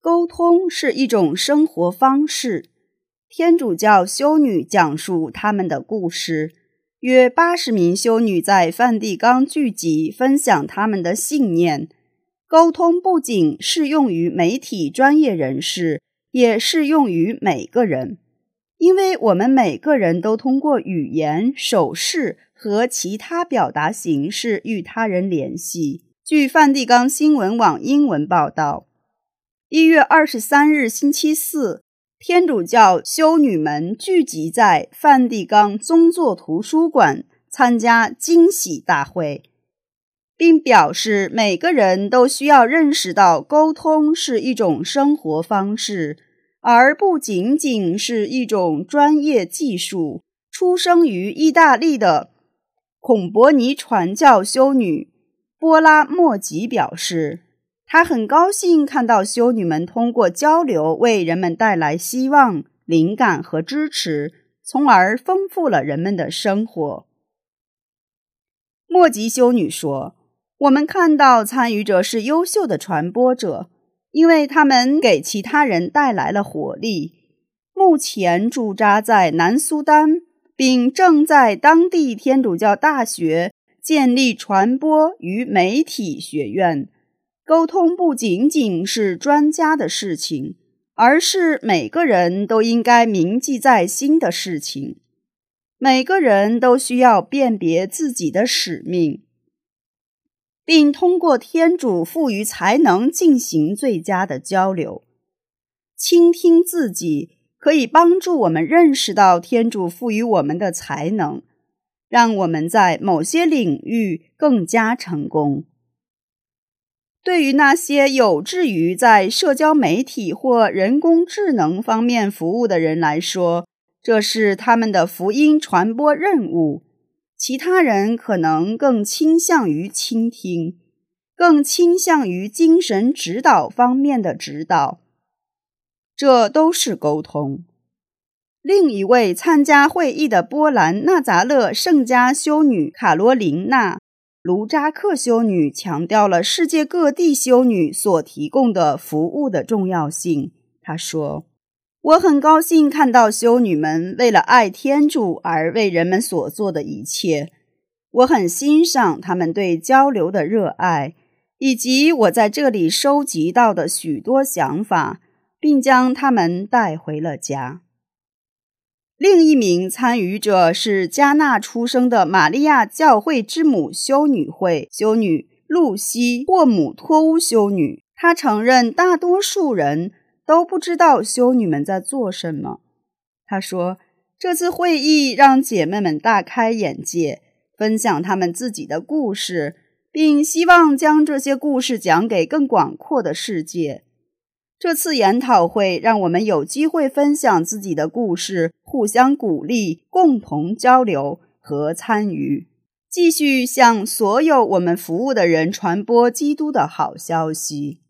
沟通是一种生活方式。天主教修女讲述他们的故事，约80名修女在梵蒂冈聚集，分享他们的信念。沟通不仅适用于媒体专业人士，也适用于每个人，因为我们每个人都通过语言、手势和其他表达形式与他人联系。据梵蒂冈新闻网英文报道，1月23日星期四，天主教修女们聚集在梵蒂冈宗座图书馆参加惊喜大会，并表示每个人都需要认识到沟通是一种生活方式，而不仅仅是一种专业技术。出生于意大利的孔伯尼传教修女波拉莫吉表示，她很高兴看到修女们通过交流为人们带来希望、灵感和支持，从而丰富了人们的生活。莫吉修女说，我们看到参与者是优秀的传播者，因为他们给其他人带来了活力。目前驻扎在南苏丹，并正在当地天主教大学建立传播与媒体学院。沟通不仅仅是专家的事情，而是每个人都应该铭记在心的事情。每个人都需要辨别自己的使命，并通过天主赋予才能进行最佳的交流。倾听自己可以帮助我们认识到天主赋予我们的才能，让我们在某些领域更加成功。对于那些有志于在社交媒体或人工智能方面服务的人来说，这是他们的福音传播任务。其他人可能更倾向于倾听，更倾向于精神指导方面的指导。这都是沟通。另一位参加会议的波兰纳匝勒圣家修女卡罗琳娜·卢扎克修女强调了世界各地修女所提供的服务的重要性。她说，我很高兴看到修女们为了爱天主而为人们所做的一切。我很欣赏她们对交流的热爱，以及我在这里收集到的许多想法，并将它们带回了家。另一名参与者是加纳出生的玛利亚教会之母修女会修女露西·霍姆托乌修女。她承认大多数人都不知道修女们在做什么。她说，这次会议让姐妹们大开眼界，分享她们自己的故事，并希望将这些故事讲给更广阔的世界。这次研讨会让我们有机会分享自己的故事，互相鼓励，共同交流和参与，继续向所有我们服务的人传播基督的好消息。